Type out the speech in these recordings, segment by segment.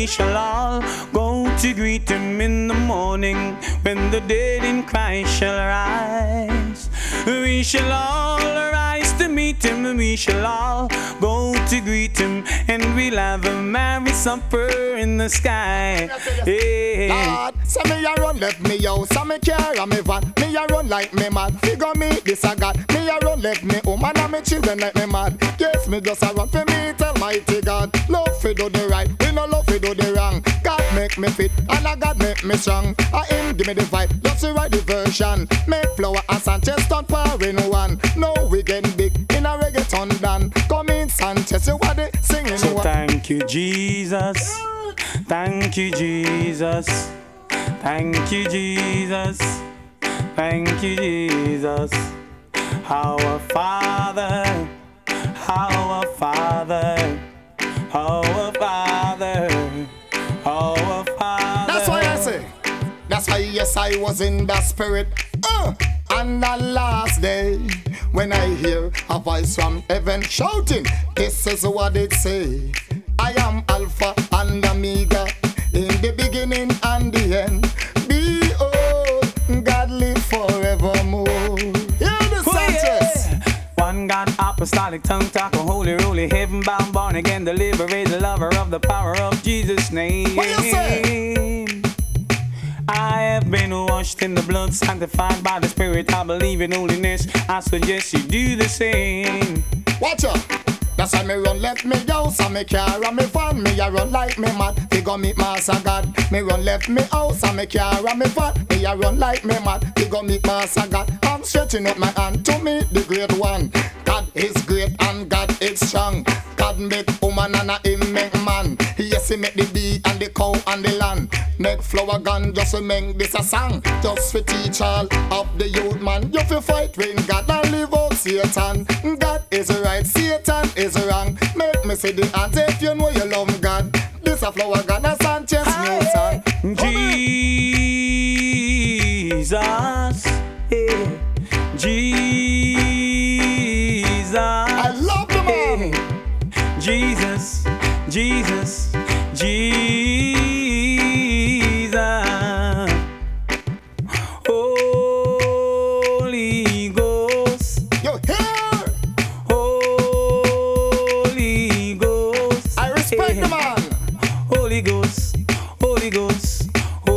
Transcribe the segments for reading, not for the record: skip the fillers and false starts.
we shall all go to greet him in the morning when the dead in Christ shall rise. We shall all arise to meet him, and we shall all go to greet him, and we'll have a merry supper in the sky. Hey. Lord, say me a run left me house, and me car and me van. Me a run like me mad. Figure me this a God. Me a run left me home and me children like me mad. Yes, me just a run for me tell mighty God. Love fi do the right, we no love fi do the wrong. God make me fit, and a God make me strong. I him give me the vibe, just to write the version. Make flower and Sanchez start pouring one. Now we getting big in a reggaeton dan. Come in Sanchez, you what they singing. So thank you, Jesus. Thank you, Jesus. Thank you, Jesus. Thank you, Jesus. Our Father, our Father, our Father, our Father. That's why I say. That's why yes I was in the spirit. On the last day, when I hear a voice from heaven shouting, this is what it say. I am Alpha and Omega, in the beginning and the end. Behold, God live forevermore. Hear the Sanchez. One God, apostolic, tongue talker, holy, roly, heaven bound, born again, the liberated lover of the power of Jesus' name. What you say? I have been washed in the blood, sanctified by the Spirit. I believe in holiness. I suggest you do the same. Watch out. That's why me run left me house and me car and me van. Me a run like me mad. Figure meet Master God. Me run left me house and me car and me van. Me a run like me mad. Figure meet Master God. I'm stretching out my hand to meet the great one. God is great and God is strong. God make woman and him make man. Yes, he make the bee and the cow and the land. Make flower gun just to make this a song. Just for teach all of the youth man. You fi fight with God and live out Satan. God is right, Satan is wrong. Make me say the answer if you know you love God. This a flower gun and Sanchez Newton. Jesus, yeah. Jesus. I love the man. Jesus, Jesus, Jesus. Holy Ghost. You hear? Holy Ghost. I respect the man. Holy Ghost, Holy Ghost,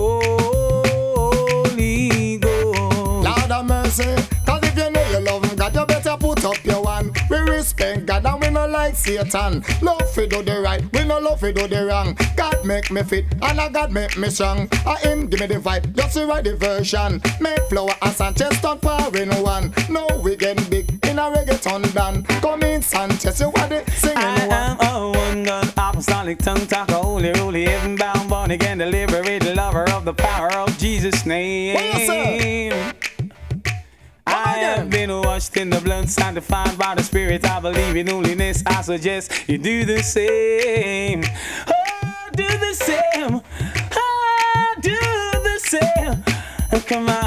Holy Ghost. Lord have mercy. Cause if you know you love God, you better put up your one. We respect God and we no like Satan. Love fi do the right, we no love fi do the wrong. God make me fit and a God make me strong. I him give me the vibe, just to write the version. Make flower and Sanchez start pouring one. Now we getting big in a reggaeton dan. Come in Sanchez, you what they singing I one. am a one God, apostolic, tongue talker, holy, roly, heaven bound, born again, the liberated lover of the power of Jesus' name. What you say? I have been washed in the blood, sanctified by the Spirit. I believe in holiness. I suggest you do the same. Oh, do the same. Oh, do the same. Come